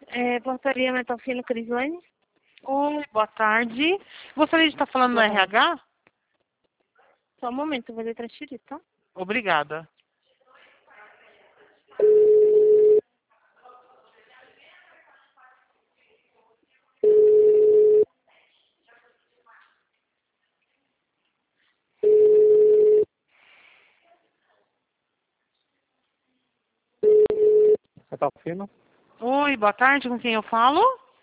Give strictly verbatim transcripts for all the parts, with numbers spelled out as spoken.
É, portaria Metalfino Crislane. Oi, boa tarde. Gostaria de estar falando no Boa tarde. R H? Só um momento, eu vou lhe transferir, tá? Obrigada. Metalfino. Oi, boa tarde, com quem eu falo?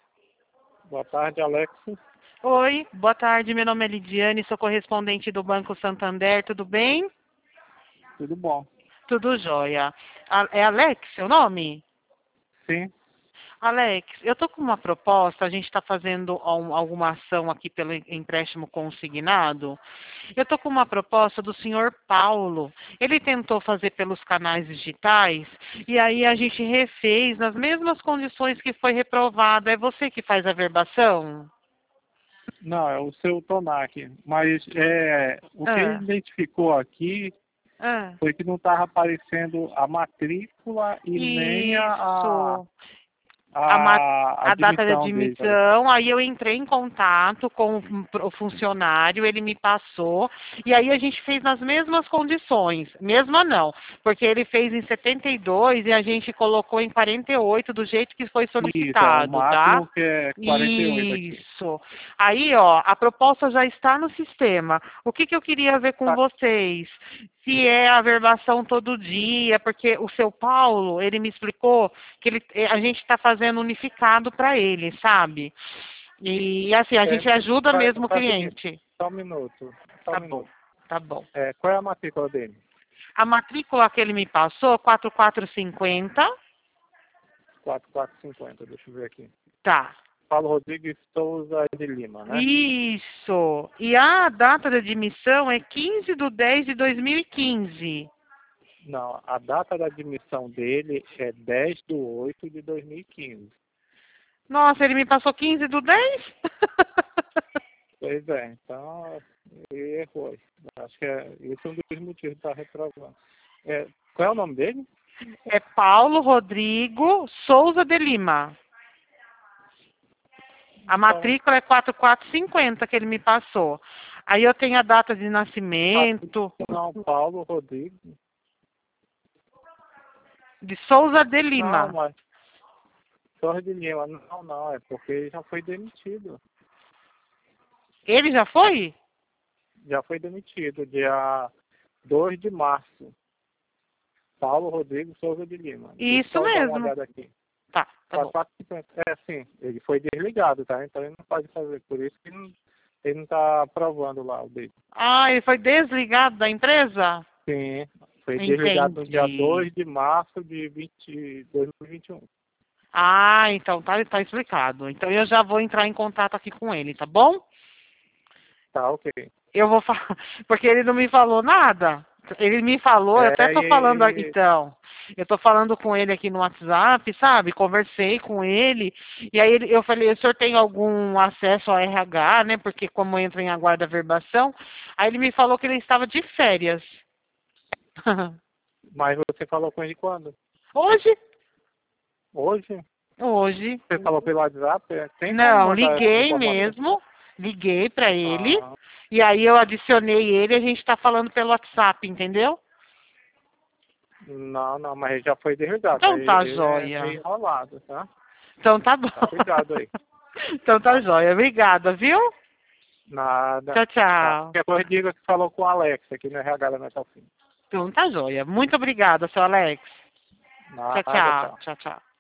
Boa tarde, Alex. Oi, boa tarde, meu nome é Lidiane, sou correspondente do Banco Santander, tudo bem? Tudo bom? Tudo jóia. A- É Alex seu nome? Sim. Alex, eu tô com uma proposta, a gente está fazendo um- alguma ação aqui pelo em- empréstimo consignado. Eu tô com uma proposta do senhor Paulo. Ele tentou fazer pelos canais digitais e aí a gente refez nas mesmas condições que foi reprovado. É você que faz a verbação? Não, é o seu Tonac. Mas é, o que ele Ah, identificou aqui ah. foi que não estava aparecendo a matrícula e nem a, a, Isso. a, ma- a a data de admissão dele. Tá? admissão, aí eu entrei em contato com o fun- o funcionário, ele me passou, e aí a gente fez nas mesmas condições, mesma não, porque ele fez em setenta e dois e a gente colocou em quarenta e oito do jeito que foi Isso, é o solicitado, tá? máximo que é quarenta e oito aqui. Isso. Aí, ó, a proposta já está no sistema. O que que eu queria ver com Tá, vocês? Se é a verbação todo dia, porque o seu Paulo, ele me explicou que ele, eh, a gente está fazendo unificado para ele, sabe? E assim, a é, gente ajuda faz, mesmo o faz o seguinte, cliente. só um minuto. Só um Tá bom, minuto. tá bom. É, qual é a matrícula dele? A matrícula que ele me passou, quatro quatro cinco zero, quatro quatro cinco zero, deixa eu ver aqui. tá. Paulo Rodrigues Souza de Lima, né? Isso. E a data de admissão é quinze de dez de dois mil e quinze. Não, a data da admissão dele é dez de oito de dois mil e quinze. Nossa, ele me passou quinze do dez? Pois é, então ele errou. Acho que é, esse é um dos motivos que está reprovando. É, qual é o nome dele? É Paulo Rodrigo Souza de Lima. A Então, matrícula é quatro quatro cinco zero que ele me passou. Aí eu tenho a data de nascimento não, Paulo Rodrigues. de Souza de Não, Lima. mas Torre de Lima. Não, não, é porque ele já foi demitido. Ele já foi? Já foi demitido, dia dois de março. Paulo Rodrigues Souza de Lima. Deixa Isso eu só dar uma mesmo. olhada aqui. Tá, tá bom. quatro quatro cinco zero. É, sim, ele foi desligado, tá? Então ele não pode fazer. Por isso que não, ele não está aprovando lá o dele. Ah, ele foi desligado da empresa? Sim, foi desligado no dia Entendi. dois de março de vinte, dois mil e vinte e um. Ah, então tá, tá explicado. Então eu já vou entrar em contato aqui com ele, tá bom? Tá, ok. Eu vou falar, porque ele não me falou nada. Ele me falou, eu até É, tô falando aqui, e, e- então. Eu tô falando com ele aqui no WhatsApp, sabe? Conversei com ele. E aí ele- eu falei, o senhor tem algum acesso ao R H, né? Porque como entra em aguarda verbação. Aí ele me falou que ele estava de férias. mas você falou com ele quando? Hoje? Hoje? Hoje. Você falou pelo WhatsApp? É, tem como Não, mandar essa liguei informação? mesmo. Liguei pra ele. Ah, E aí eu adicionei ele e a gente tá falando pelo WhatsApp, entendeu? não, não, mas ele já foi desligado. Então Ele, tá ele é joia. meio enrolado, tá? Então tá bom. Tá, cuidado aí. Então tá Tá? joia. Obrigada, viu? Nada. Tchau, Tá. tchau. Qualquer coisa diga que falou com o Alex aqui no R H da Metal Fim. Então tá joia. Muito obrigada, seu Alex. Tchau, Nada, tchau. tchau. Tchau, tchau.